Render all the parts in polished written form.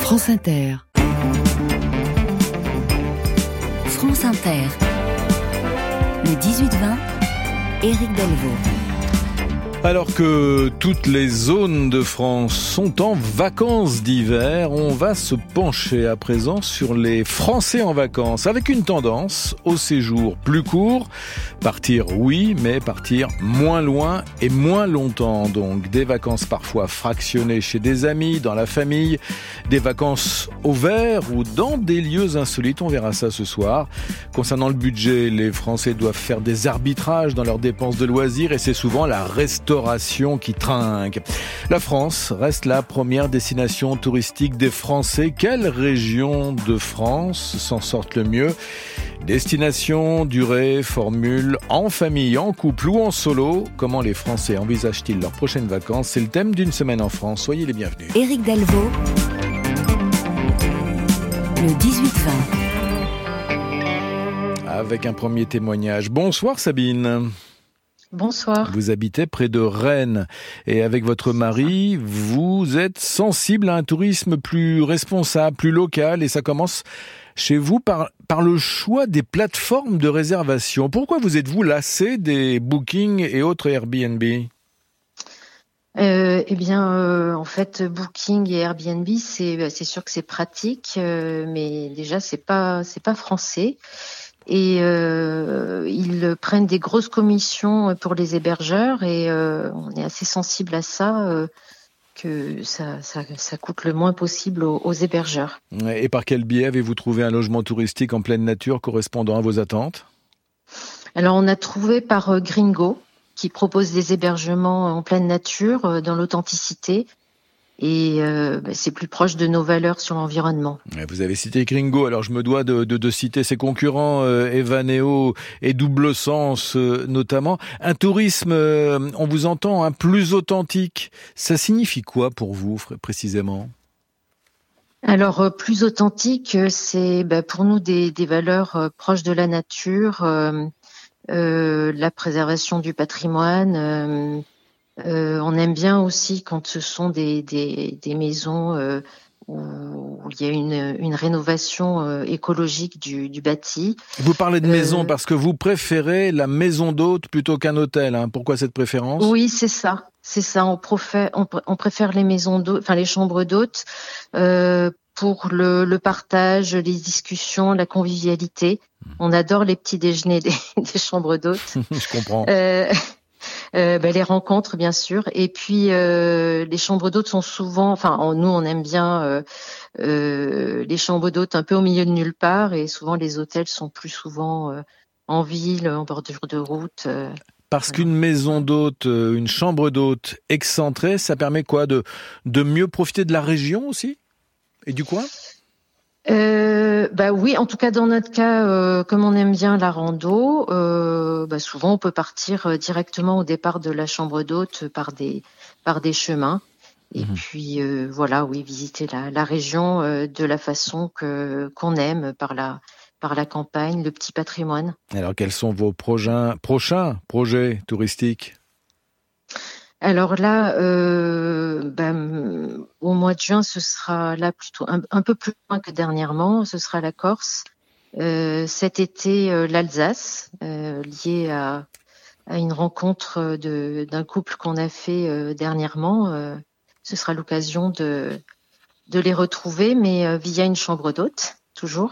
France Inter. France Inter. Le 18-20, Éric Delvaux. Alors que toutes les zones de France sont en vacances d'hiver, on va se pencher à présent sur les Français en vacances, avec une tendance au séjour plus court. Partir, oui, mais partir moins loin et moins longtemps. Donc des vacances parfois fractionnées chez des amis, dans la famille, des vacances au vert ou dans des lieux insolites. On verra ça ce soir. Concernant le budget, les Français doivent faire des arbitrages dans leurs dépenses de loisirs et c'est souvent la restauration qui trinque. La France reste la première destination touristique des Français. Quelle région de France s'en sortent le mieux? Destination, durée, formule, en famille, en couple ou en solo. Comment les Français envisagent-ils leurs prochaines vacances? C'est le thème d'une semaine en France. Soyez les bienvenus. Éric Delvaux, le 18-20. Avec un premier témoignage. Bonsoir Sabine. Bonsoir. Vous habitez près de Rennes et avec votre mari, vous êtes sensible à un tourisme plus responsable, plus local et ça commence chez vous par le choix des plateformes de réservation. Pourquoi vous êtes-vous lassé des Booking et autres Airbnb ? En fait, Booking et Airbnb, c'est sûr que c'est pratique, mais déjà c'est pas français. Et ils prennent des grosses commissions pour les hébergeurs et on est assez sensible à ça, que ça coûte le moins possible aux hébergeurs. Et par quel biais avez-vous trouvé un logement touristique en pleine nature correspondant à vos attentes ? Alors on a trouvé par Gringo, qui propose des hébergements en pleine nature, dans l'authenticité. Et c'est plus proche de nos valeurs sur l'environnement. Vous avez cité Gringo, alors je me dois de citer ses concurrents, Evaneo et Double Sens notamment. Un tourisme, on vous entend, plus authentique. Ça signifie quoi pour vous précisément ? Alors plus authentique, c'est pour nous des valeurs proches de la nature, la préservation du patrimoine. On aime bien aussi quand ce sont des maisons où il y a une rénovation écologique du bâti. Vous parlez de maison parce que vous préférez la maison d'hôte plutôt qu'un hôtel. Pourquoi cette préférence ? Oui, c'est ça. On préfère les maisons d'hôtes, les chambres d'hôtes pour le partage, les discussions, la convivialité. On adore les petits déjeuners des chambres d'hôtes. Je comprends. Les rencontres bien sûr et puis les chambres d'hôtes sont souvent nous on aime bien les chambres d'hôtes un peu au milieu de nulle part et souvent les hôtels sont plus souvent en ville, en bordure de route. Parce qu'une maison d'hôte, une chambre d'hôte excentrée, ça permet quoi, de mieux profiter de la région aussi et du coin ? Oui, en tout cas dans notre cas, comme on aime bien la rando, souvent on peut partir directement au départ de la chambre d'hôte par des chemins. Et puis visiter la région de la façon qu'on aime par la campagne, le petit patrimoine. Alors quels sont vos prochains projets touristiques ? Alors là, au mois de juin, ce sera là plutôt un peu plus loin que dernièrement. Ce sera la Corse. Cet été, l'Alsace, lié à une rencontre d'un couple qu'on a fait dernièrement. Ce sera l'occasion de les retrouver, mais via une chambre d'hôte, toujours.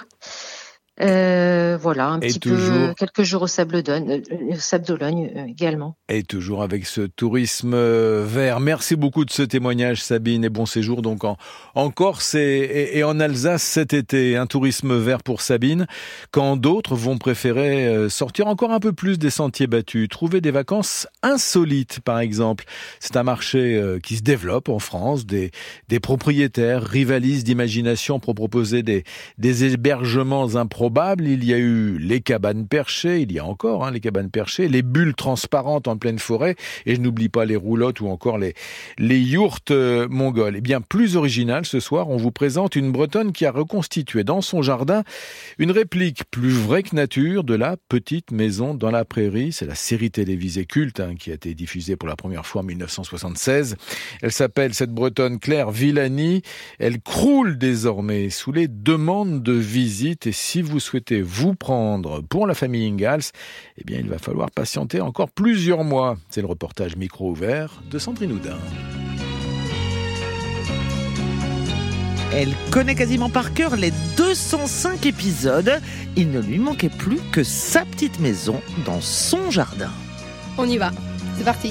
Quelques jours au Sable d'Olonne également. Et toujours avec ce tourisme vert. Merci beaucoup de ce témoignage Sabine et bon séjour donc en Corse et en Alsace cet été. Un tourisme vert pour Sabine, quand d'autres vont préférer sortir encore un peu plus des sentiers battus, trouver des vacances insolites par exemple. C'est un marché qui se développe en France, des propriétaires rivalisent d'imagination pour proposer des hébergements improbables improbables. Il y a eu les cabanes perchées, il y a encore les cabanes perchées, les bulles transparentes en pleine forêt, et je n'oublie pas les roulottes ou encore les yourtes mongoles. Eh bien, plus original, ce soir, on vous présente une Bretonne qui a reconstitué dans son jardin une réplique plus vraie que nature de la petite maison dans la prairie. C'est la série télévisée culte qui a été diffusée pour la première fois en 1976. Elle s'appelle, cette Bretonne, Claire Villani. Elle croule désormais sous les demandes de visite, et si vous souhaitez vous prendre pour la famille Ingalls, eh bien il va falloir patienter encore plusieurs mois. C'est le reportage micro ouvert de Sandrine Houdin. Elle connaît quasiment par cœur les 205 épisodes. Il ne lui manquait plus que sa petite maison dans son jardin. On y va, c'est parti.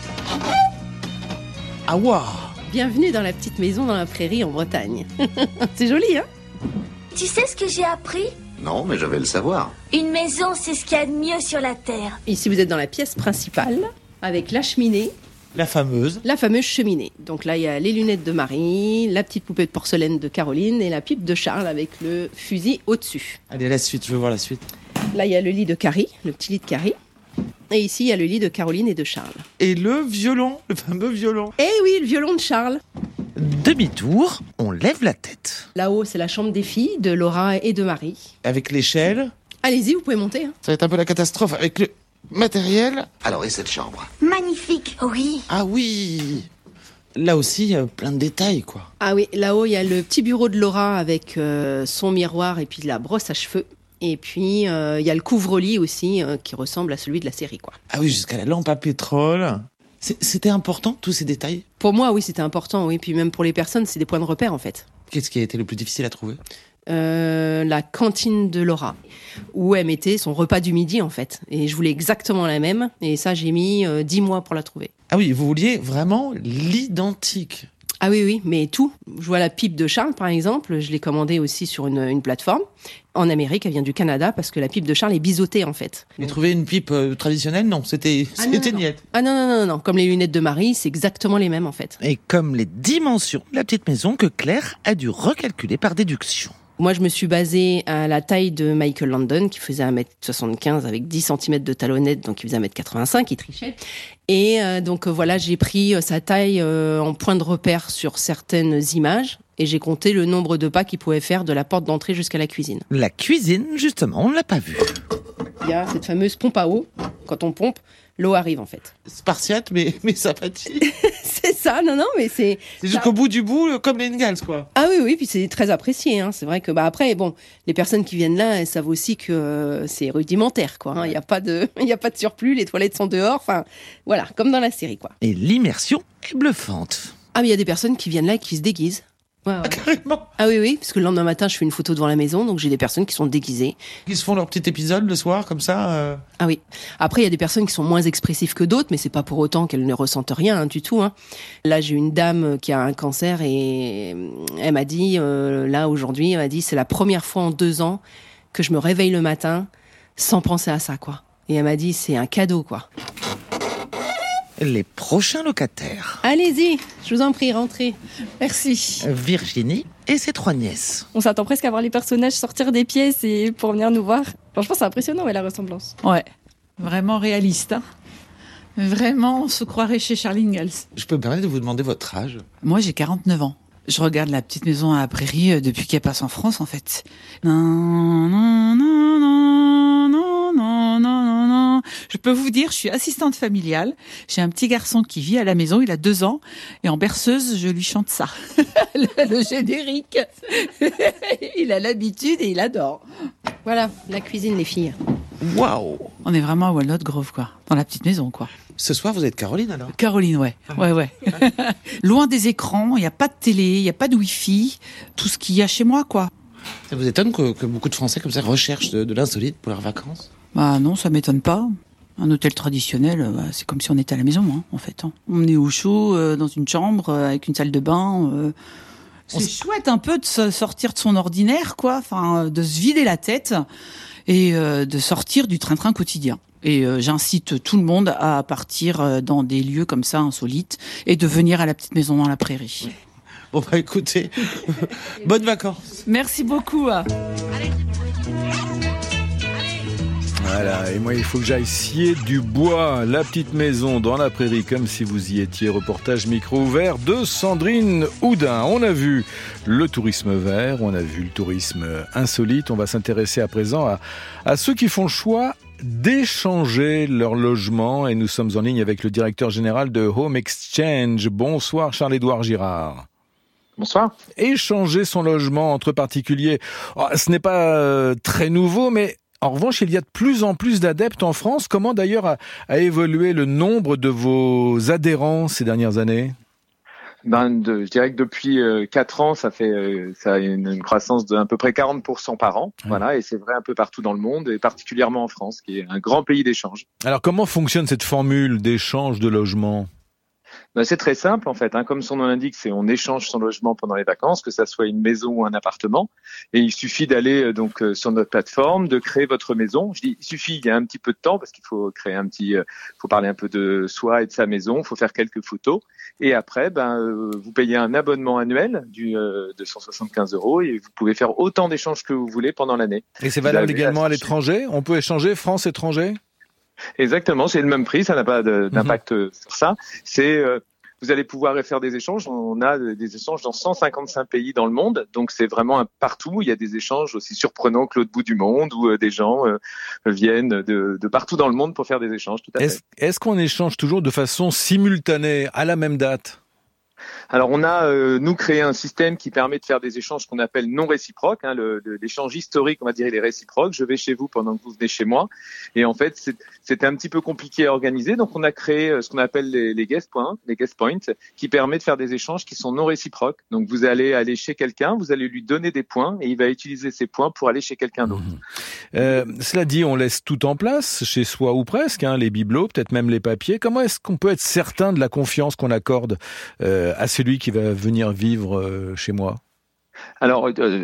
Ah waouh! Bienvenue dans la petite maison dans la prairie en Bretagne. C'est joli, hein? Tu sais ce que j'ai appris? Non, mais je vais le savoir. Une maison, c'est ce qu'il y a de mieux sur la terre. Ici, vous êtes dans la pièce principale, avec la cheminée. La fameuse cheminée. Donc là, il y a les lunettes de Marie, la petite poupée de porcelaine de Caroline et la pipe de Charles avec le fusil au-dessus. Allez, la suite, je veux voir la suite. Là, il y a le lit de Carrie, le petit lit de Carrie. Et ici, il y a le lit de Caroline et de Charles. Et le violon, le fameux violon. Eh oui, le violon de Charles. Demi-tour, on lève la tête. Là-haut, c'est la chambre des filles de Laura et de Marie. Avec l'échelle. Allez-y, vous pouvez monter. Ça va être un peu la catastrophe avec le matériel. Alors, et cette chambre? Magnifique, oui. Ah oui! Là aussi, plein de détails, quoi. Ah oui, là-haut, il y a le petit bureau de Laura avec son miroir et puis la brosse à cheveux. Et puis, il y a le couvre-lit aussi qui ressemble à celui de la série, quoi. Ah oui, jusqu'à la lampe à pétrole. C'était important, tous ces détails? Pour moi, oui, c'était important, oui. Puis même pour les personnes, c'est des points de repère, en fait. Qu'est-ce qui a été le plus difficile à trouver? La cantine de Laura, où elle mettait son repas du midi, en fait. Et je voulais exactement la même. Et ça, j'ai mis 10 mois pour la trouver. Ah oui, vous vouliez vraiment l'identique? Ah oui, mais tout. Je vois la pipe de Charles, par exemple. Je l'ai commandée aussi sur une plateforme. En Amérique, elle vient du Canada parce que la pipe de Charles est biseautée, en fait. Mais trouver une pipe traditionnelle, non, c'était niette. Ah non. Comme les lunettes de Marie, c'est exactement les mêmes, en fait. Et comme les dimensions de la petite maison que Claire a dû recalculer par déduction. Moi, je me suis basée à la taille de Michael Landon, qui faisait 1m75 avec 10 cm de talonnette, donc il faisait 1m85, il trichait. Et donc voilà, j'ai pris sa taille en point de repère sur certaines images, et j'ai compté le nombre de pas qu'il pouvait faire de la porte d'entrée jusqu'à la cuisine. La cuisine, justement, on ne l'a pas vue. Il y a cette fameuse pompe à eau. Quand on pompe, l'eau arrive, en fait. Spartiate, mais sympathique. C'est ça, non, mais c'est... C'est jusqu'au bout du bout, comme les Ingalls, quoi. Ah oui, puis c'est très apprécié. C'est vrai que après, bon, les personnes qui viennent là, elles savent aussi que c'est rudimentaire, quoi. Il n'y a pas de surplus, les toilettes sont dehors. Enfin, voilà, comme dans la série, quoi. Et l'immersion est bluffante. Ah, mais il y a des personnes qui viennent là et qui se déguisent. Ouais. Ah, carrément. Ah oui, parce que le lendemain matin, je fais une photo devant la maison, donc j'ai des personnes qui sont déguisées. Qui se font leur petit épisode le soir, comme ça Ah oui. Après, il y a des personnes qui sont moins expressives que d'autres, mais c'est pas pour autant qu'elles ne ressentent rien du tout. Là, j'ai une dame qui a un cancer et elle m'a dit, aujourd'hui, elle m'a dit, c'est la première fois en 2 ans que je me réveille le matin sans penser à ça, quoi. Et elle m'a dit, c'est un cadeau, quoi. Les prochains locataires. Allez-y, je vous en prie, rentrez. Merci. Virginie et ses 3 nièces. On s'attend presque à voir les personnages sortir des pièces et pour venir nous voir. Franchement, c'est impressionnant, la ressemblance. Ouais, vraiment réaliste. Vraiment, on se croirait chez Charles Ingalls. Je peux me permettre de vous demander votre âge? Moi, j'ai 49 ans. Je regarde la petite maison à la prairie depuis qu'elle passe en France, en fait. Non. Je peux vous dire, je suis assistante familiale. J'ai un petit garçon qui vit à la maison, il a 2 ans. Et en berceuse, je lui chante ça. Le générique. Il a l'habitude et il adore. Voilà, la cuisine, les filles. Waouh! On est vraiment à Walnut Grove, quoi. Dans la petite maison, quoi. Ce soir, vous êtes Caroline, alors? Caroline, ouais. Ouais. Loin des écrans, il n'y a pas de télé, il n'y a pas de wifi. Tout ce qu'il y a chez moi, quoi. Ça vous étonne que beaucoup de Français, comme ça, recherchent de l'insolite pour leurs vacances? Bah non, ça m'étonne pas. Un hôtel traditionnel, c'est comme si on était à la maison, en fait. On est au chaud, dans une chambre, avec une salle de bain. C'est chouette un peu de sortir de son ordinaire, quoi. Enfin, de se vider la tête et de sortir du train-train quotidien. Et j'incite tout le monde à partir dans des lieux comme ça, insolites, et de venir à la petite maison dans la prairie. Bon, bah écoutez, bonnes vacances. Merci beaucoup. Allez. Voilà, et moi il faut que j'aille scier du bois, la petite maison dans la prairie comme si vous y étiez. Reportage micro ouvert de Sandrine Houdin. On a vu le tourisme vert, on a vu le tourisme insolite. On va s'intéresser à présent à ceux qui font le choix d'échanger leur logement et nous sommes en ligne avec le directeur général de Home Exchange. Bonsoir Charles-Édouard Girard. Bonsoir. Échanger son logement entre particuliers, ce n'est pas très nouveau, mais en revanche, il y a de plus en plus d'adeptes en France. Comment d'ailleurs a évolué le nombre de vos adhérents ces dernières années ? Je dirais que depuis 4 ans, ça a une croissance d'à peu près 40% par an. Oui. Voilà, et c'est vrai un peu partout dans le monde, et particulièrement en France, qui est un grand pays d'échange. Alors comment fonctionne cette formule d'échange de logement ? C'est très simple en fait, comme son nom l'indique, c'est on échange son logement pendant les vacances, que ça soit une maison ou un appartement, et il suffit d'aller sur notre plateforme, de créer votre maison. Je dis il suffit, il y a un petit peu de temps parce qu'il faut créer faut parler un peu de soi et de sa maison, il faut faire quelques photos, et après vous payez un abonnement annuel de 175 € et vous pouvez faire autant d'échanges que vous voulez pendant l'année. Et c'est valable également à l'étranger ? On peut échanger France-étranger ? Exactement, c'est le même prix, ça n'a pas d'impact sur ça. Vous allez pouvoir faire des échanges. On a des échanges dans 155 pays dans le monde, donc c'est vraiment partout. Il y a des échanges aussi surprenants que l'autre bout du monde, où des gens viennent de partout dans le monde pour faire des échanges. Tout à fait. Est-ce qu'on échange toujours de façon simultanée, à la même date ? Alors on a nous créé un système qui permet de faire des échanges qu'on appelle non réciproques, l'échange historique, on va dire, il est réciproque. Je vais chez vous pendant que vous venez chez moi, et en fait c'était un petit peu compliqué à organiser, donc on a créé ce qu'on appelle les guest points, qui permet de faire des échanges qui sont non réciproques. Donc vous allez aller chez quelqu'un, vous allez lui donner des points et il va utiliser ces points pour aller chez quelqu'un d'autre. Cela dit, on laisse tout en place chez soi ou presque, les bibelots, peut-être même les papiers. Comment est-ce qu'on peut être certain de la confiance qu'on accorde à celui qui va venir vivre chez moi ? Alors,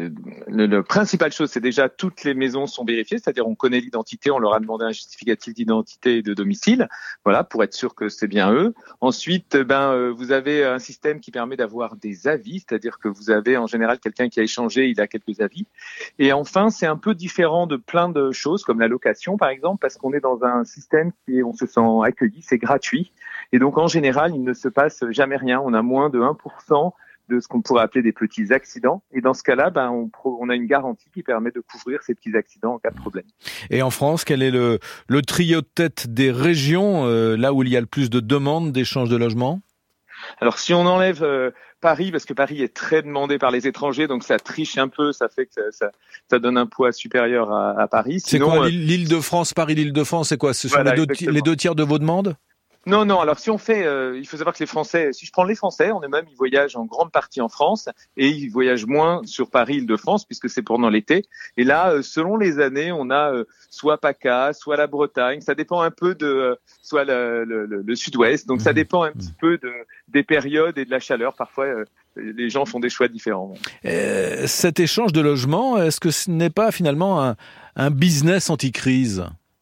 le principale chose, c'est déjà toutes les maisons sont vérifiées, c'est-à-dire on connaît l'identité, on leur a demandé un justificatif d'identité et de domicile, voilà, pour être sûr que c'est bien eux. Ensuite, vous avez un système qui permet d'avoir des avis, c'est-à-dire que vous avez en général quelqu'un qui a échangé, il a quelques avis. Et enfin, c'est un peu différent de plein de choses, comme la location par exemple, parce qu'on est dans un système on se sent accueilli, c'est gratuit. Et donc en général, il ne se passe jamais rien, on a moins de 1% de ce qu'on pourrait appeler des petits accidents. Et dans ce cas-là, on a une garantie qui permet de couvrir ces petits accidents en cas de problème. Et en France, quel est le trio de tête des régions, là où il y a le plus de demandes d'échange de logements ? Alors, si on enlève Paris, parce que Paris est très demandé par les étrangers, donc ça triche un peu, ça fait que ça donne un poids supérieur à Paris. Sinon, c'est quoi l'Île-de-France, Paris, l'Île-de-France, c'est quoi ? Ce sont les 2 tiers de vos demandes ? Non. Alors si on fait, il faut savoir que les Français, si je prends les Français, ils voyagent en grande partie en France et ils voyagent moins sur Paris, Île-de-France, puisque c'est pendant l'été. Et là, selon les années, on a soit PACA, soit la Bretagne. Ça dépend un peu de soit le Sud-Ouest. Donc ça dépend un petit peu des périodes et de la chaleur. Parfois, les gens font des choix différents. Cet échange de logements, est-ce que ce n'est pas finalement un business anti-crise ?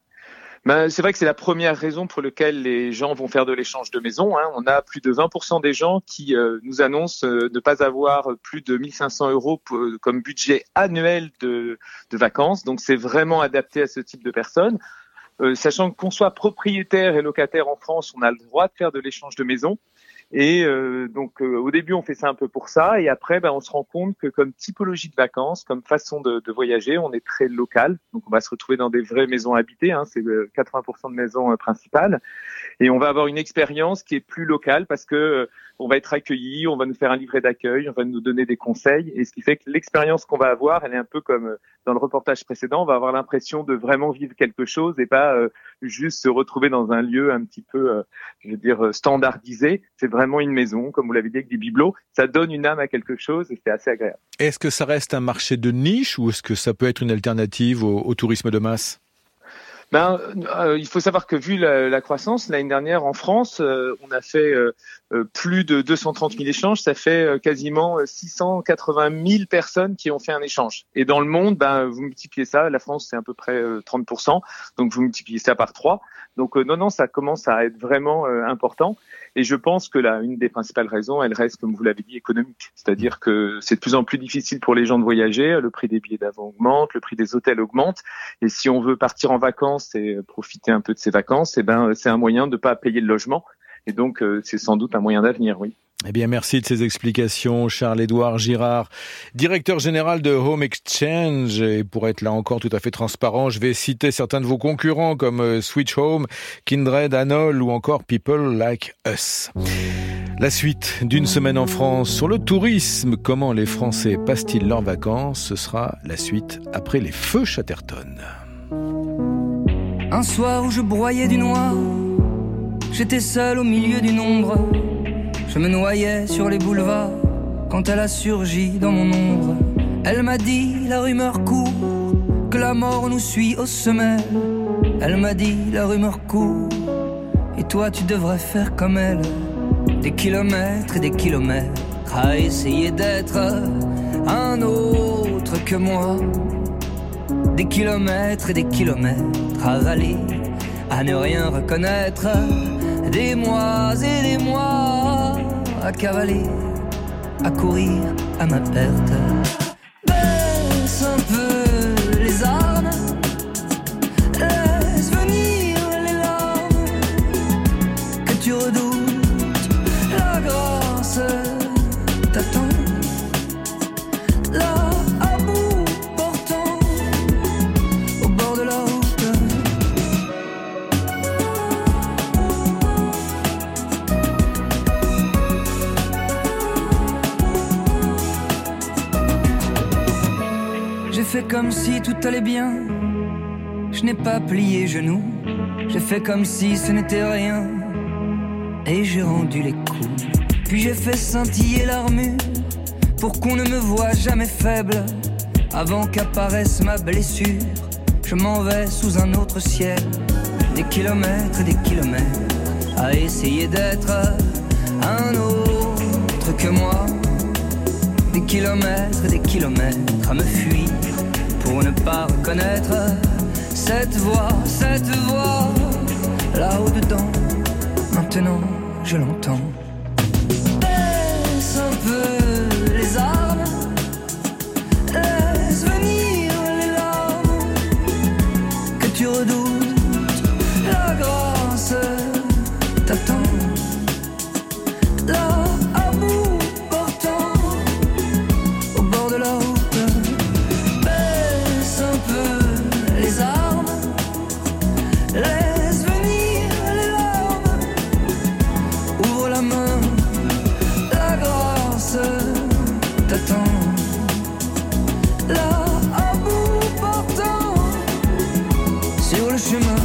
C'est vrai que c'est la première raison pour laquelle les gens vont faire de l'échange de maison. On a plus de 20% des gens qui nous annoncent ne pas avoir plus de 1 500 € comme budget annuel de vacances. Donc c'est vraiment adapté à ce type de personnes. Sachant qu'on soit propriétaire et locataire en France, on a le droit de faire de l'échange de maison. Et au début, on fait ça un peu pour ça, et après, on se rend compte que comme typologie de vacances, comme façon de voyager, on est très local. Donc, on va se retrouver dans des vraies maisons habitées, c'est 80% de maisons principales, et on va avoir une expérience qui est plus locale parce que on va être accueilli, on va nous faire un livret d'accueil, on va nous donner des conseils, et ce qui fait que l'expérience qu'on va avoir, elle est un peu comme dans le reportage précédent, on va avoir l'impression de vraiment vivre quelque chose et pas juste se retrouver dans un lieu un petit peu, standardisé. C'est vraiment une maison, comme vous l'avez dit, avec des bibelots. Ça donne une âme à quelque chose et c'est assez agréable. Est-ce que ça reste un marché de niche ou est-ce que ça peut être une alternative au tourisme de masse ? Il faut savoir que vu la croissance, l'année dernière en France, on a fait plus de 230 000 échanges, ça fait quasiment 680 000 personnes qui ont fait un échange. Et dans le monde, vous multipliez ça, la France c'est à peu près 30%, donc vous multipliez ça par 3. Donc non, ça commence à être vraiment important. Et je pense que là, une des principales raisons, elle reste, comme vous l'avez dit, économique. C'est-à-dire que c'est de plus en plus difficile pour les gens de voyager, le prix des billets d'avion augmente, le prix des hôtels augmente. Et si on veut partir en vacances et profiter un peu de ces vacances, c'est un moyen de ne pas payer le logement. Et donc, c'est sans doute un moyen d'avenir, oui. Eh bien, merci de ces explications, Charles-Édouard Girard, directeur général de Home Exchange. Et pour être là encore tout à fait transparent, je vais citer certains de vos concurrents comme Switch Home, Kindred, Anol ou encore People Like Us. La suite d'une semaine en France sur le tourisme. Comment les Français passent-ils leurs vacances? Ce sera la suite après les feux Chatterton. Un soir où je broyais du noir, j'étais seul au milieu d'une ombre. Je me noyais sur les boulevards quand elle a surgi dans mon ombre. Elle m'a dit, la rumeur court, que la mort nous suit aux semelles. Elle m'a dit, la rumeur court, et toi tu devrais faire comme elle. Des kilomètres et des kilomètres à essayer d'être un autre que moi. Des kilomètres et des kilomètres à râler, à ne rien reconnaître. Des mois et des mois à cavaler, à courir à ma perte. Baisse un peu les armes, laisse venir les larmes que tu redoutes. La grâce t'attend, là à bout portant, au bord de la route. J'ai fait comme si tout allait bien, je n'ai pas plié genoux. J'ai fait comme si ce n'était rien, et j'ai rendu les coups. Puis j'ai fait scintiller l'armure, pour qu'on ne me voie jamais faible. Avant qu'apparaisse ma blessure, je m'en vais sous un autre ciel. Des kilomètres et des kilomètres à essayer d'être un autre que moi. Des kilomètres et des kilomètres à me fuir pour ne pas reconnaître cette voix là-haut dedans. Maintenant je l'entends. Baisse un peu les armes, laisse venir les larmes que tu redoutes. La grâce t'attend, là à bout portant, au bord de la route. Baisse un peu les armes, laisse venir les larmes. Ouvre la main, la grâce t'attend, là à bout portant, sur le chemin.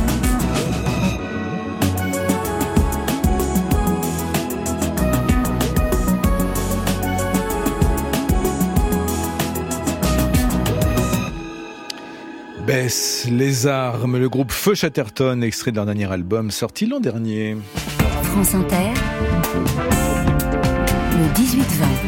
Baisse les armes, le groupe Feu Chatterton, extrait de leur dernier album sorti l'an dernier. France Inter, le 18-20.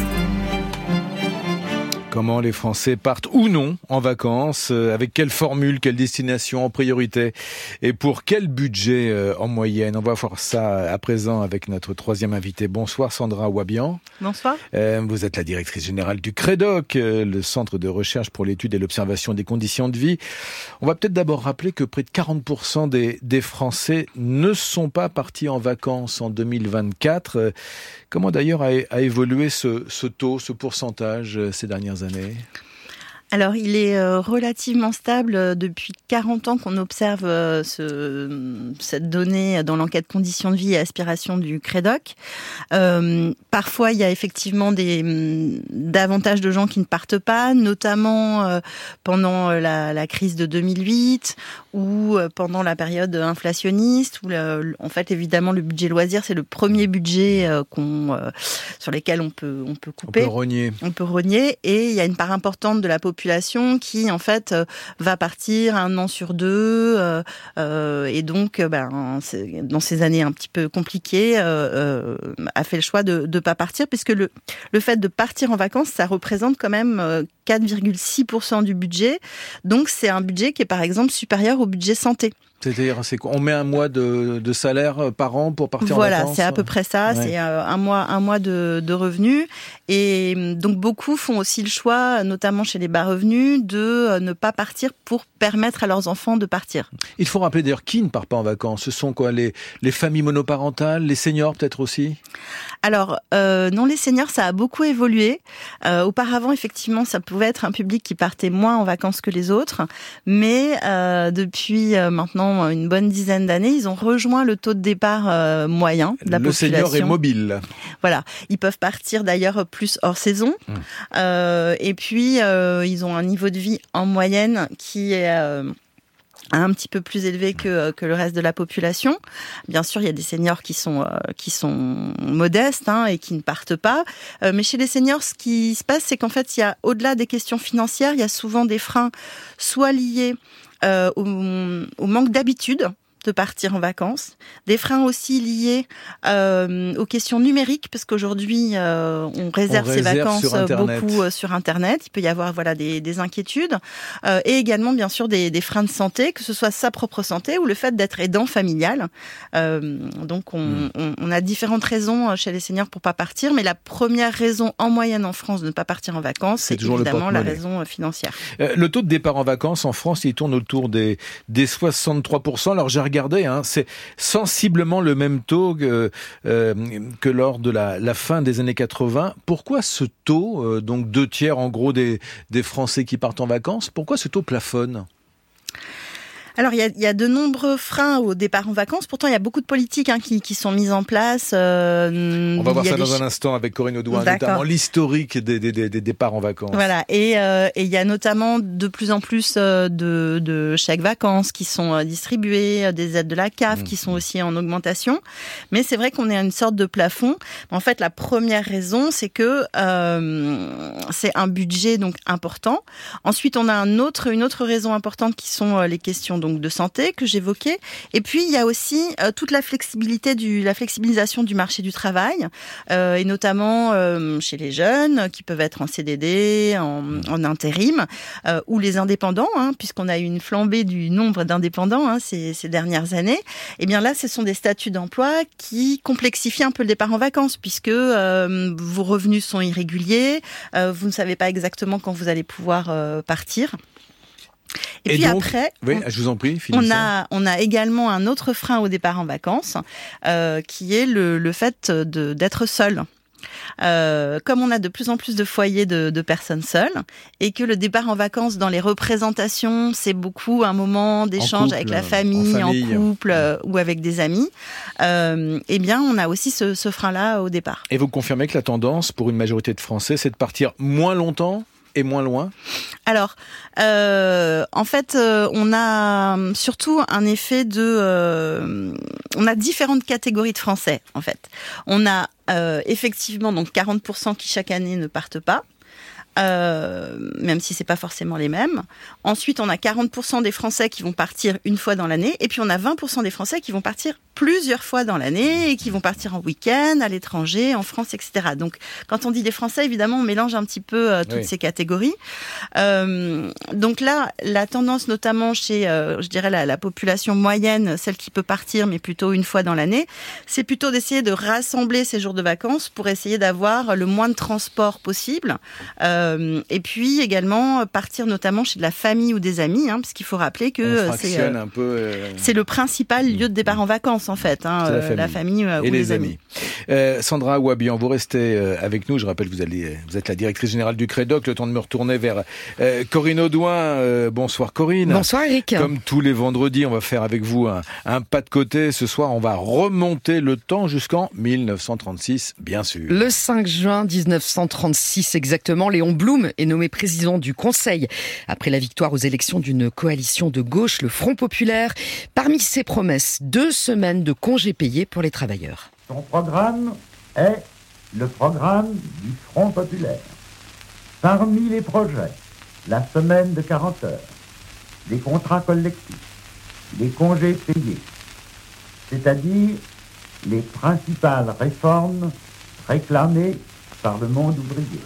Comment les Français partent ou non en vacances, avec quelle formule, quelle destination en priorité et pour quel budget en moyenne. On va voir ça à présent avec notre troisième invitée. Bonsoir Sandra Wabian. Bonsoir. Vous êtes la directrice générale du CREDOC, le Centre de recherche pour l'étude et l'observation des conditions de vie. On va peut-être d'abord rappeler que près de 40% des Français ne sont pas partis en vacances en 2024. Comment d'ailleurs a évolué ce taux, ce pourcentage ces dernières années ? Alors, il est relativement stable depuis 40 ans qu'on observe cette donnée dans l'enquête conditions de vie et aspiration du CREDOC. Parfois, il y a effectivement davantage de gens qui ne partent pas, notamment pendant la crise de 2008, ou pendant la période inflationniste, où en fait évidemment le budget loisir c'est le premier budget sur lesquels on peut couper. On peut rogner, et il y a une part importante de la population qui en fait va partir 1 an sur 2, et donc dans ces années un petit peu compliquées a fait le choix de ne pas partir, puisque le fait de partir en vacances, ça représente quand même 4,6% du budget. Donc c'est un budget qui est par exemple supérieur au budget santé. C'est-à-dire, on met un mois de salaire par an pour partir en vacances. Voilà, c'est à peu près ça. Ouais. C'est un mois de revenus. Et donc beaucoup font aussi le choix, notamment chez les bas revenus, de ne pas partir pour permettre à leurs enfants de partir. Il faut rappeler d'ailleurs qui ne part pas en vacances. Ce sont quoi, les familles monoparentales, les seniors peut-être aussi? Alors non, les seniors, ça a beaucoup évolué. Auparavant, effectivement, ça pouvait être un public qui partait moins en vacances que les autres, mais depuis maintenant une bonne dizaine d'années, ils ont rejoint le taux de départ moyen de la population. Le senior est mobile. Voilà, ils peuvent partir d'ailleurs plus hors saison. Et puis ils ont un niveau de vie en moyenne qui est un petit peu plus élevé que le reste de la population. Bien sûr, il y a des seniors qui sont modestes et qui ne partent pas. Mais chez les seniors, ce qui se passe, c'est qu'en fait, il y a, au-delà des questions financières, il y a souvent des freins, soit liés au manque d'habitude de partir en vacances, des freins aussi liés aux questions numériques, parce qu'aujourd'hui on réserve ses vacances beaucoup sur Internet. Il peut y avoir des inquiétudes, et également bien sûr des freins de santé, que ce soit sa propre santé ou le fait d'être aidant familial. Donc on a différentes raisons chez les seniors pour pas partir, mais la première raison en moyenne en France de ne pas partir en vacances, c'est évidemment la raison financière. Le taux de départ en vacances en France, il tourne autour des 63%. Alors j'ai regardé, c'est sensiblement le même taux que lors de la fin des années 80. Pourquoi ce taux, donc 2/3 en gros des Français qui partent en vacances, pourquoi ce taux plafonne ? Alors, il y a de nombreux freins au départ en vacances. Pourtant, il y a beaucoup de politiques qui sont mises en place. On va voir ça dans un instant avec Corinne Audouin, notamment l'historique des départs en vacances. Voilà, et il y a notamment de plus en plus de chèques vacances qui sont distribués, des aides de la CAF qui sont aussi en augmentation. Mais c'est vrai qu'on est à une sorte de plafond. En fait, la première raison, c'est que c'est un budget donc important. Ensuite, on a une autre raison importante qui sont les questions donc de santé que j'évoquais, et puis il y a aussi toute la flexibilisation du marché du travail, et notamment chez les jeunes qui peuvent être en CDD, en intérim, ou les indépendants, puisqu'on a eu une flambée du nombre d'indépendants ces dernières années. Et bien là, ce sont des statuts d'emploi qui complexifient un peu le départ en vacances, puisque vos revenus sont irréguliers, vous ne savez pas exactement quand vous allez pouvoir partir. Et puis donc, après, je vous en prie, on a également un autre frein au départ en vacances, qui est le fait d'être seul. Comme on a de plus en plus de foyers de personnes seules, et que le départ en vacances dans les représentations, c'est beaucoup un moment d'échange avec la famille, en couple ou avec des amis, eh bien on a aussi ce frein-là au départ. Et vous confirmez que la tendance pour une majorité de Français, c'est de partir moins longtemps et moins loin ? Alors, en fait, on a surtout un effet on a différentes catégories de Français, en fait. On a effectivement donc 40% qui chaque année ne partent pas. Même si c'est pas forcément les mêmes. Ensuite, on a 40% des Français qui vont partir une fois dans l'année, et puis on a 20% des Français qui vont partir plusieurs fois dans l'année et qui vont partir en week-end, à l'étranger, en France, etc. Donc, quand on dit les Français, évidemment, on mélange un petit peu toutes ces catégories. Donc là, la tendance, notamment chez, je dirais, la population moyenne, celle qui peut partir, mais plutôt une fois dans l'année, c'est plutôt d'essayer de rassembler ces jours de vacances pour essayer d'avoir le moins de transport possible. Et puis également partir notamment chez de la famille ou des amis, parce qu'il faut rappeler que c'est le principal lieu de départ en vacances en fait, la famille ou les amis. Sandra Ouabian, vous restez avec nous. Je rappelle, vous êtes la directrice générale du Crédoc. Le temps de me retourner vers Corinne Audouin. Bonsoir Corinne. Bonsoir Eric. Comme tous les vendredis, on va faire avec vous un pas de côté. Ce soir, on va remonter le temps jusqu'en 1936, bien sûr. Le 5 juin 1936 exactement, Léon Léon Blum est nommé président du Conseil après la victoire aux élections d'une coalition de gauche, le Front Populaire. Parmi ses promesses, 2 semaines de congés payés pour les travailleurs. Son programme est le programme du Front Populaire. Parmi les projets, la semaine de 40 heures, les contrats collectifs, les congés payés, c'est-à-dire les principales réformes réclamées par le monde ouvrier.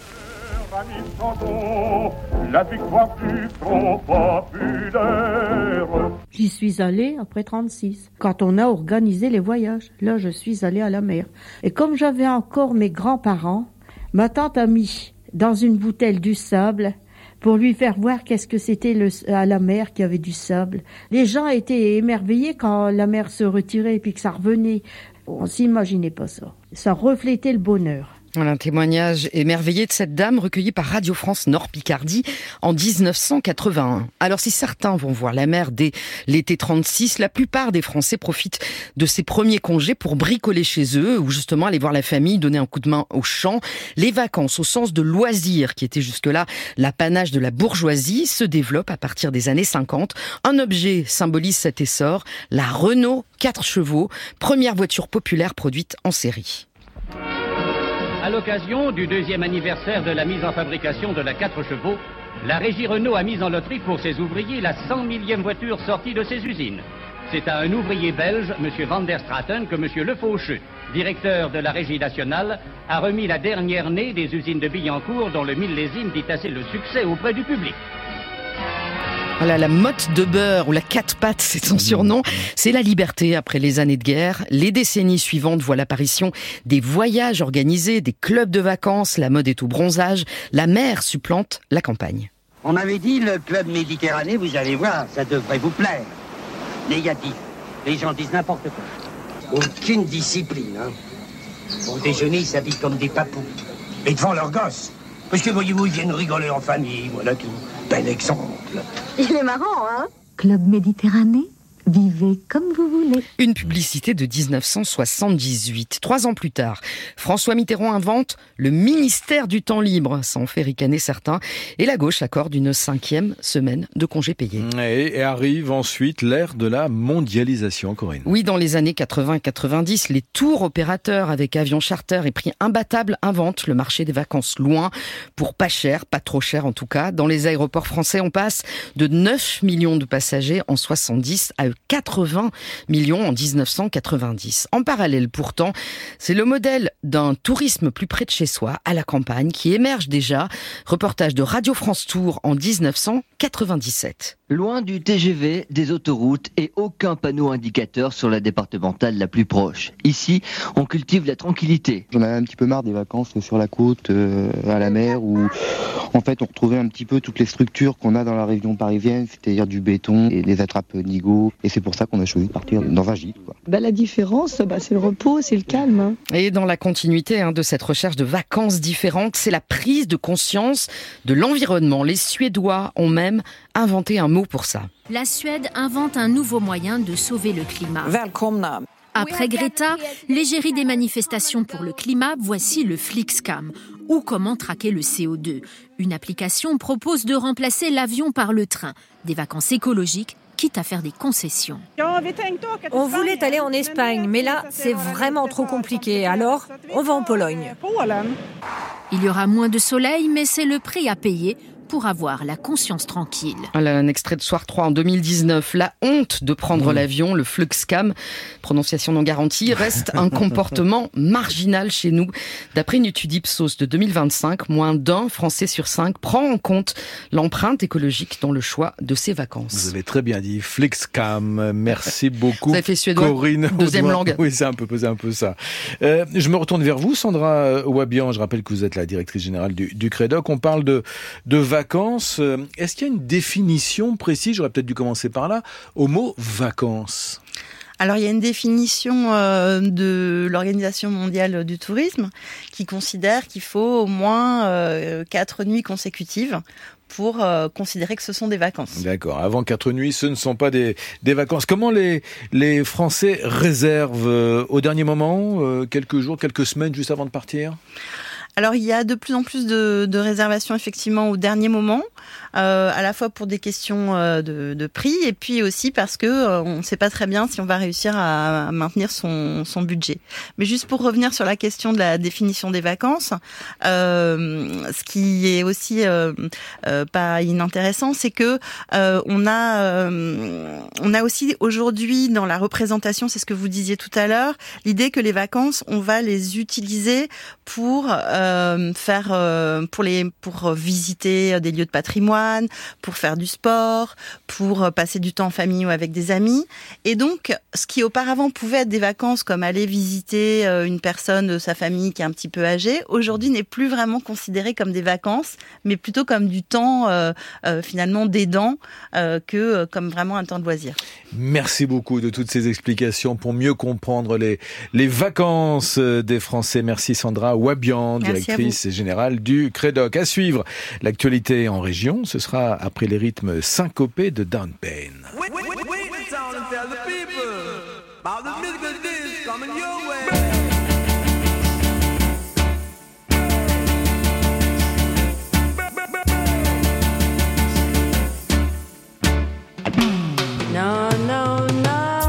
La victoire du Front Populaire. J'y suis allée après 36, quand on a organisé les voyages. Là, je suis allée à la mer. Et comme j'avais encore mes grands-parents, ma tante a mis dans une bouteille du sable pour lui faire voir qu'est-ce que c'était à la mer qu'il y avait du sable. Les gens étaient émerveillés quand la mer se retirait et puis que ça revenait. On s'imaginait pas ça. Ça reflétait le bonheur. Voilà un témoignage émerveillé de cette dame recueillie par Radio France Nord Picardie en 1981. Alors si certains vont voir la mer dès l'été 36, la plupart des Français profitent de ces premiers congés pour bricoler chez eux ou justement aller voir la famille, donner un coup de main au champ. Les vacances au sens de loisirs qui étaient jusque-là l'apanage de la bourgeoisie se développent à partir des années 50. Un objet symbolise cet essor, la Renault 4 chevaux, première voiture populaire produite en série. À l'occasion du 2e anniversaire de la mise en fabrication de la 4 chevaux, la régie Renault a mis en loterie pour ses ouvriers la 100 millième voiture sortie de ses usines. C'est à un ouvrier belge, M. Van der Straten, que M. Le Faucheux, directeur de la régie nationale, a remis la dernière née des usines de Billancourt dont le millésime dit assez le succès auprès du public. Voilà, la motte de beurre ou la 4 pattes, c'est son surnom. C'est la liberté après les années de guerre. Les décennies suivantes voient l'apparition des voyages organisés, des clubs de vacances. La mode est au bronzage. La mer supplante la campagne. On m'avait dit le club Méditerranée, vous allez voir, ça devrait vous plaire. Négatif. Les gens disent n'importe quoi. Aucune discipline, hein. Au déjeuner, ils s'habillent comme des papous. Et devant leurs gosses. Parce que voyez-vous, ils viennent rigoler en famille, voilà tout. Bel exemple. Il est marrant, hein? Club Méditerranée, vivez comme vous voulez. Une publicité de 1978. 3 ans plus tard, François Mitterrand invente le ministère du temps libre. Ça en fait ricaner certains. Et la gauche accorde une 5e semaine de congés payés. Et arrive ensuite l'ère de la mondialisation, Corinne. Oui, dans les années 80-90, les tours opérateurs avec avions charter et prix imbattables inventent le marché des vacances loin pour pas cher, pas trop cher en tout cas. Dans les aéroports français, on passe de 9 millions de passagers en 70 à 80 millions en 1990. En parallèle, pourtant, c'est le modèle d'un tourisme plus près de chez soi, à la campagne, qui émerge déjà. Reportage de Radio France Tour en 1997. Loin du TGV, des autoroutes et aucun panneau indicateur sur la départementale la plus proche. Ici, on cultive la tranquillité. J'en avais un petit peu marre des vacances sur la côte, à la mer, où en fait on retrouvait un petit peu toutes les structures qu'on a dans la région parisienne, c'est-à-dire du béton et des attrapes nigots. Et c'est pour ça qu'on a choisi de partir dans un gîte, quoi. La différence, c'est le repos, c'est le calme. Et dans la continuité de cette recherche de vacances différentes, c'est la prise de conscience de l'environnement. Les Suédois ont même inventé un mot pour ça. La Suède invente un nouveau moyen de sauver le climat. Välkomna. Après Greta, l'égérie des manifestations pour le climat, voici le Flixcam, ou comment traquer le CO2. Une application propose de remplacer l'avion par le train. Des vacances écologiques, quitte à faire des concessions. On voulait aller en Espagne, mais là, c'est vraiment trop compliqué. Alors, on va en Pologne. Il y aura moins de soleil, mais c'est le prix à payer pour avoir la conscience tranquille. Voilà un extrait de Soir 3 en 2019. La honte de prendre l'avion, le Fluxcam, prononciation non garantie, reste un comportement marginal chez nous. D'après une étude Ipsos de 2025, moins d'1 Français sur 5 prend en compte l'empreinte écologique dans le choix de ses vacances. Vous avez très bien dit, Fluxcam. Merci beaucoup, ça fait suédois, Corinne. Deuxième langue. Oui, c'est un peu ça. Je me retourne vers vous, Sandra Wabian. Je rappelle que vous êtes la directrice générale du Crédoc. On parle de vacances. Est-ce qu'il y a une définition précise, j'aurais peut-être dû commencer par là, au mot vacances? Alors, il y a une définition de l'Organisation mondiale du tourisme qui considère qu'il faut au moins 4 nuits consécutives pour considérer que ce sont des vacances. D'accord. Avant 4 nuits, ce ne sont pas des vacances. Comment les Français réservent au dernier moment, quelques jours, quelques semaines juste avant de partir ? Alors il y a de plus en plus de réservations effectivement au dernier moment, à la fois pour des questions de prix et puis aussi parce que on ne sait pas très bien si on va réussir à maintenir son budget. Mais juste pour revenir sur la question de la définition des vacances, ce qui est aussi pas inintéressant, c'est que on a aussi aujourd'hui dans la représentation, c'est ce que vous disiez tout à l'heure, l'idée que les vacances, on va les utiliser pour pour visiter des lieux de patrimoine, pour faire du sport, pour passer du temps en famille ou avec des amis. Et donc, ce qui auparavant pouvait être des vacances comme aller visiter une personne de sa famille qui est un petit peu âgée, aujourd'hui n'est plus vraiment considéré comme des vacances, mais plutôt comme du temps finalement d'aidant que comme vraiment un temps de loisir. Merci beaucoup de toutes ces explications pour mieux comprendre les vacances des Français. Merci Sandra Wabian, directrice générale du Crédoc. À suivre, l'actualité en région, ce sera après les rythmes syncopés de Down Pain. No, no, no.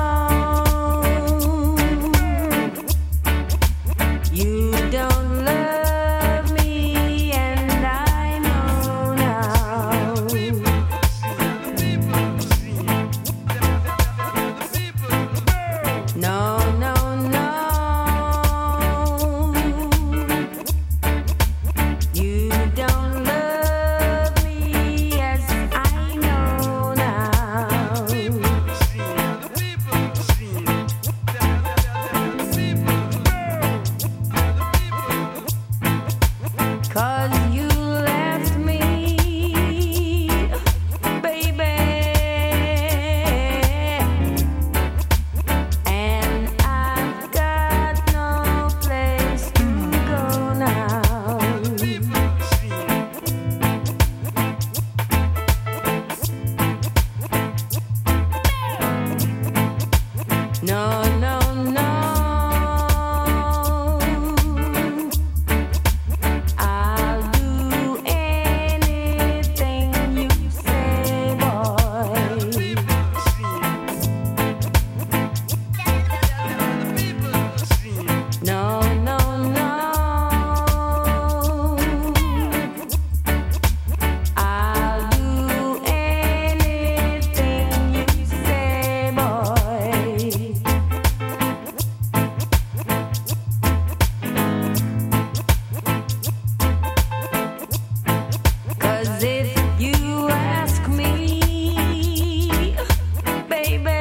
You don't love me, and I know now. No, no, no. You don't love me as I know now. 'Cause you left me, baby, and I've got no place to go now. No, no, no. I'll do anything you say, boy. No, no, no. I'll do anything you say, boy. 'Cause if you ask me, baby,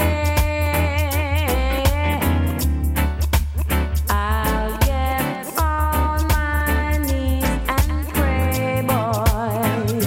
I'll get on my knees and pray, boy.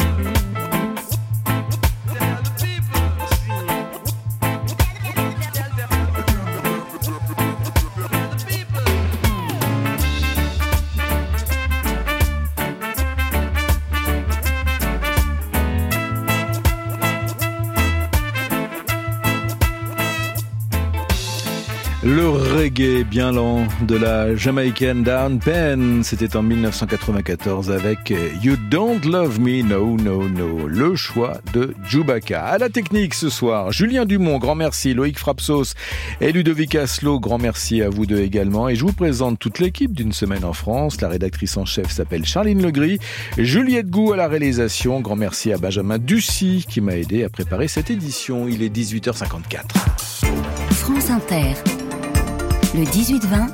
Le reggae bien lent de la Jamaïcaine Down Pain, c'était en 1994 avec You Don't Love Me, No, No, No, le choix de Djoubaka. À la technique ce soir, Julien Dumont, grand merci, Loïc Frapsos et Ludovic Asselot, grand merci à vous deux également. Et je vous présente toute l'équipe d'une semaine en France. La rédactrice en chef s'appelle Charline Legris, Juliette Gou à la réalisation, grand merci à Benjamin Ducy qui m'a aidé à préparer cette édition. Il est 18h54. France Inter. Le 18-20,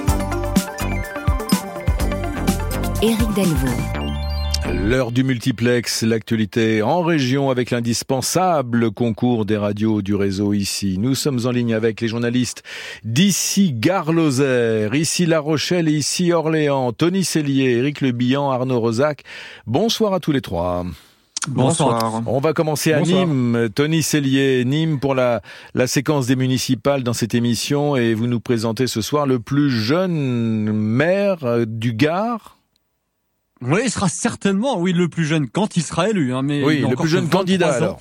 Éric Delvaux. L'heure du multiplex, l'actualité en région avec l'indispensable concours des radios du réseau ici. Nous sommes en ligne avec les journalistes d'ici Gare-Lozère, ici La Rochelle et ici Orléans, Tony Cellier, Éric Le Bihan, Arnaud Rosac. Bonsoir à tous les trois. Bonsoir. On va commencer à Nîmes. Tony Cellier, Nîmes pour la séquence des municipales dans cette émission et vous nous présentez ce soir le plus jeune maire du Gard. Oui, il sera certainement, le plus jeune quand il sera élu. Mais oui, le plus jeune candidat alors.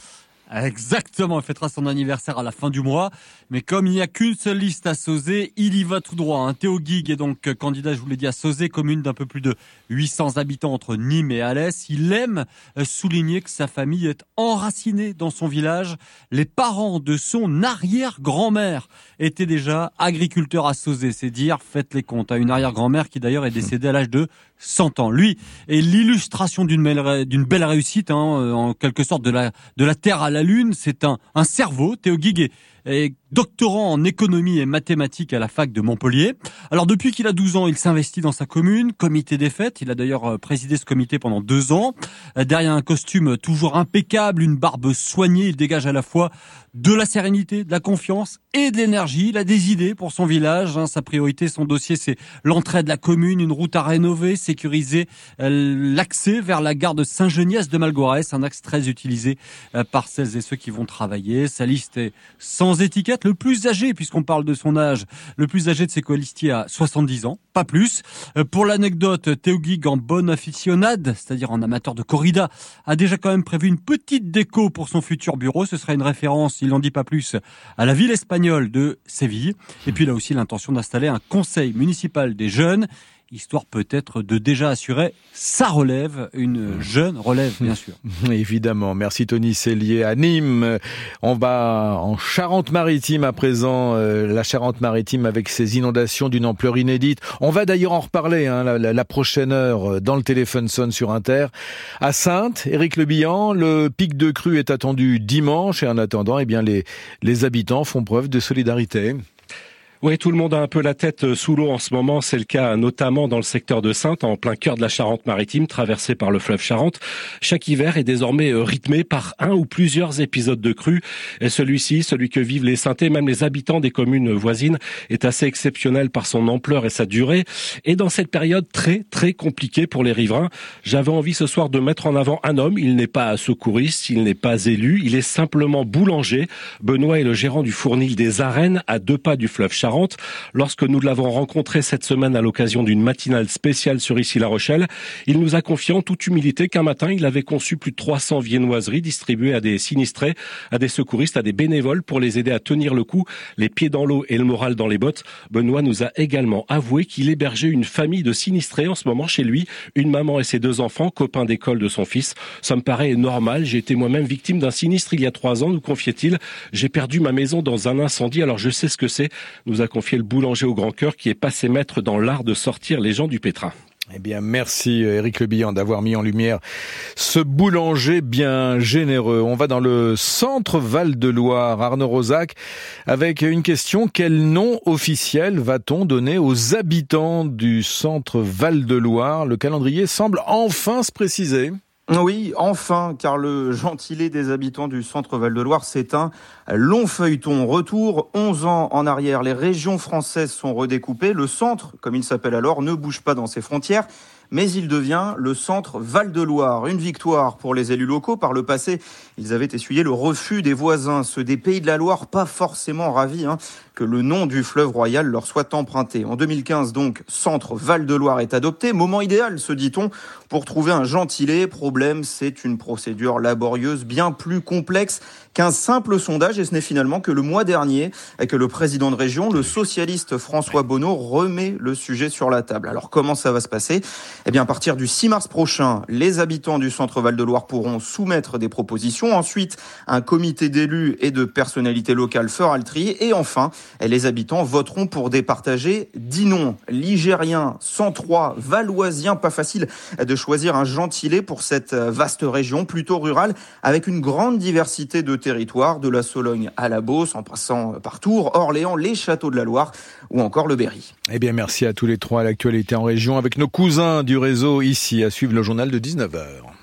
Exactement, il fêtera son anniversaire à la fin du mois. Mais comme il n'y a qu'une seule liste à Sauzet, il y va tout droit. Théo Guigues est donc candidat, je vous l'ai dit, à Sauzet, commune d'un peu plus de 800 habitants entre Nîmes et Alès. Il aime souligner que sa famille est enracinée dans son village. Les parents de son arrière-grand-mère étaient déjà agriculteurs à Sauzet. C'est dire, faites les comptes. Une arrière-grand-mère qui d'ailleurs est décédée à l'âge de 100 ans. Lui est l'illustration d'une belle réussite, en quelque sorte de la terre à la lune. C'est un cerveau. Théo Guigues est doctorant en économie et mathématiques à la fac de Montpellier. Alors depuis qu'il a 12 ans, il s'investit dans sa commune, comité des fêtes. Il a d'ailleurs présidé ce comité pendant 2 ans. Derrière un costume toujours impeccable, une barbe soignée, il dégage à la fois de la sérénité, de la confiance et de l'énergie. Il a des idées pour son village. Sa priorité, son dossier, c'est l'entrée de la commune, une route à rénover, sécuriser l'accès vers la gare de Saint-Geniès de Malgorès, un axe très utilisé par celles et ceux qui vont travailler. Sa liste est sans étiquette. Le plus âgé, puisqu'on parle de son âge, le plus âgé de ses colistiers a 70 ans, pas plus. Pour l'anecdote, Théo Guigues, en bonne aficionade, c'est-à-dire en amateur de corrida, a déjà quand même prévu une petite déco pour son futur bureau. Ce sera une référence, il n'en dit pas plus, à la ville espagnole de Séville. Et puis il a aussi l'intention d'installer un conseil municipal des jeunes, histoire peut-être de déjà assurer sa relève, une jeune relève bien sûr. Évidemment, merci Tony Cellier. À Nîmes, on va en Charente-Maritime à présent, la Charente-Maritime avec ses inondations d'une ampleur inédite. On va d'ailleurs en reparler la prochaine heure dans le téléphone sonne sur Inter. À Saintes, Éric Le Bihan, le pic de crue est attendu dimanche et en attendant, les habitants font preuve de solidarité. Oui, tout le monde a un peu la tête sous l'eau en ce moment. C'est le cas notamment dans le secteur de Saintes, en plein cœur de la Charente-Maritime, traversée par le fleuve Charente. Chaque hiver est désormais rythmé par un ou plusieurs épisodes de crue. Et celui que vivent les Saintais, même les habitants des communes voisines, est assez exceptionnel par son ampleur et sa durée. Et dans cette période très, très compliquée pour les riverains, j'avais envie ce soir de mettre en avant un homme. Il n'est pas secouriste, il n'est pas élu, il est simplement boulanger. Benoît est le gérant du fournil des Arènes, à 2 pas du fleuve Charente. Lorsque nous l'avons rencontré cette semaine à l'occasion d'une matinale spéciale sur Issy-la Rochelle, il nous a confié en toute humilité qu'un matin, il avait conçu plus de 300 viennoiseries distribuées à des sinistrés, à des secouristes, à des bénévoles pour les aider à tenir le coup, les pieds dans l'eau et le moral dans les bottes. Benoît nous a également avoué qu'il hébergeait une famille de sinistrés en ce moment chez lui, une maman et ses 2 enfants, copains d'école de son fils. Ça me paraît normal, j'ai été moi-même victime d'un sinistre il y a 3 ans, nous confiait-il. J'ai perdu ma maison dans un incendie, alors je sais ce que c'est. Nous a confié le boulanger au grand cœur qui est passé maître dans l'art de sortir les gens du pétrin. Eh bien, merci Éric Le Bihan d'avoir mis en lumière ce boulanger bien généreux. On va dans le centre Val-de-Loire, Arnaud Rosac, avec une question. Quel nom officiel va-t-on donner aux habitants du centre Val-de-Loire? Le calendrier semble enfin se préciser. Oui, enfin, car le gentilé des habitants du centre Val-de-Loire, c'est un long feuilleton. Retour 11 ans en arrière, les régions françaises sont redécoupées. Le centre, comme il s'appelle alors, ne bouge pas dans ses frontières, mais il devient le centre Val-de-Loire. Une victoire pour les élus locaux. Par le passé, ils avaient essuyé le refus des voisins, ceux des Pays de la Loire, pas forcément ravis que le nom du fleuve royal leur soit emprunté. En 2015, donc, centre Val-de-Loire est adopté. Moment idéal, se dit-on, pour trouver un gentilé. Problème, c'est une procédure laborieuse bien plus complexe qu'un simple sondage, et ce n'est finalement que le mois dernier que le président de région, le socialiste François Bonneau, remet le sujet sur la table. Alors comment ça va se passer ? Eh bien, à partir du 6 mars prochain, les habitants du centre Val-de-Loire pourront soumettre des propositions. Ensuite, un comité d'élus et de personnalités locales fera le tri. Et enfin, les habitants voteront pour départager 10 noms. Ligérien, 103, Valoisien, pas facile de choisir un gentilé pour cette vaste région, plutôt rurale, avec une grande diversité de territoires, de la Sologne à la Beauce, en passant par Tours, Orléans, les Châteaux de la Loire ou encore le Berry. Eh bien, merci à tous les trois. À l'actualité en région avec nos cousins du réseau ici, à suivre le journal de 19h.